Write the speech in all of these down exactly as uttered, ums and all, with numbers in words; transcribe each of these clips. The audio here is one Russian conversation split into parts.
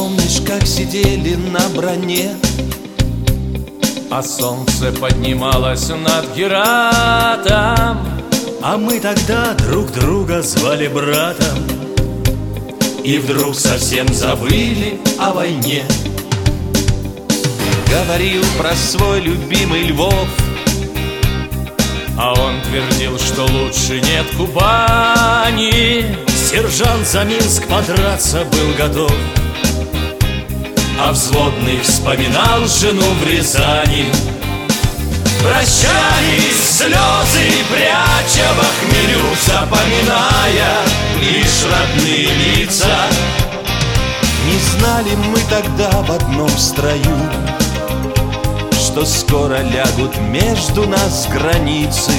Помнишь, как сидели на броне, а солнце поднималось над Гератом, а мы тогда друг друга звали братом, и вдруг совсем забыли о войне. Говорил про свой любимый Львов, а он твердил, что лучше нет Кубани. Сержант за Минск подраться был готов, а взводный вспоминал жену в Рязани. Прощались слезы, пряча в хмелю, запоминая лишь родные лица. Не знали мы тогда в одном строю, что скоро лягут между нас границы.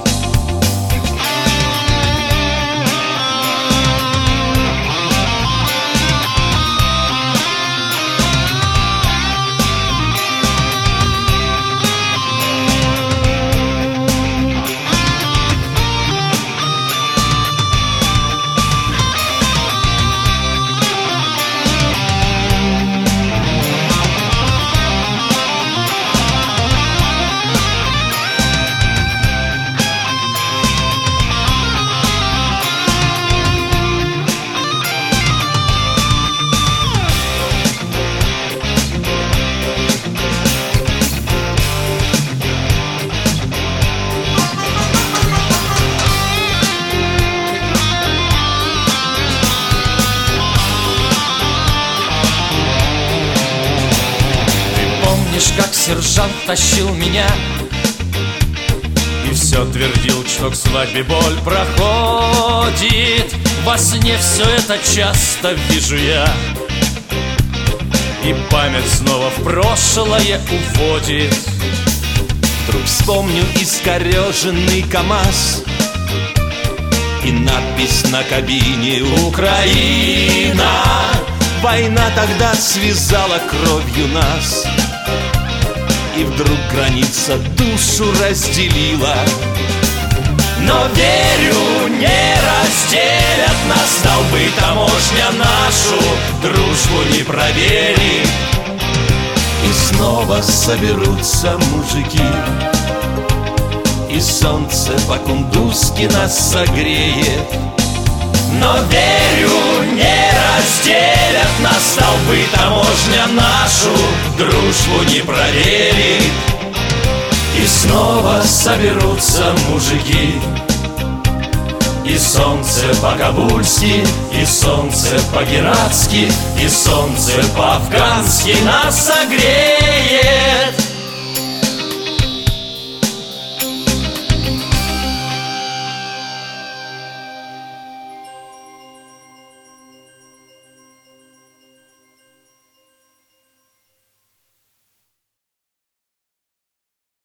Как сержант тащил меня и все твердил, что к свадьбе боль проходит. Во сне все это часто вижу я, и память снова в прошлое уводит. Вдруг вспомню искореженный КамАЗ и надпись на кабине «Украина». Война тогда связала кровью нас, и вдруг граница душу разделила. Но верю, не разделят нас столбы, таможня нашу дружбу не проверит. И снова соберутся мужики, и солнце по-кундузски нас согреет. Но верю, не разделят нас столбы, таможня нашу дружбу не проверит. И снова соберутся мужики, и солнце по-кабульски, и солнце по-гератски, и солнце по-афгански нас согреет.